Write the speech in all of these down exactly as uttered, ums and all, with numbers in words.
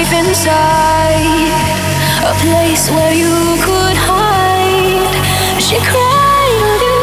safe inside a place where you could hide. She cradled you.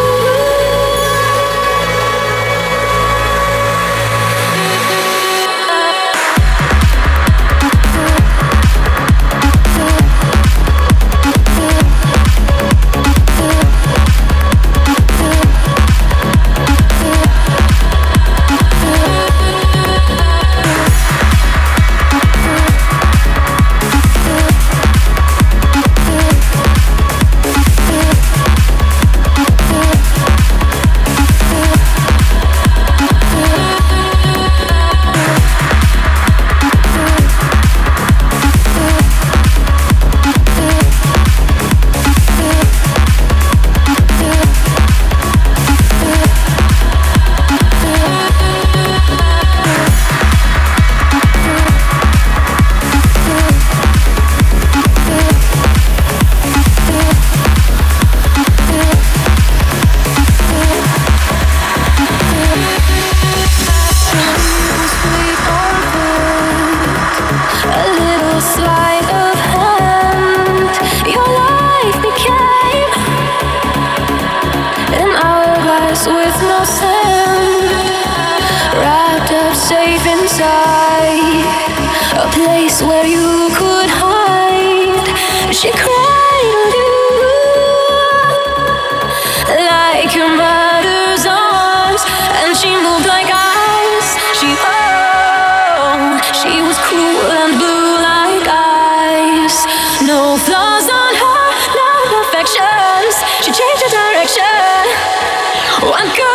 With no sound, wrapped up safe inside a place where you could hide. She cradled you like your mother's arms, and she moved like ice. She oh, she was cool and blue like ice. No flaws on her, no perfections. She changed her direction. One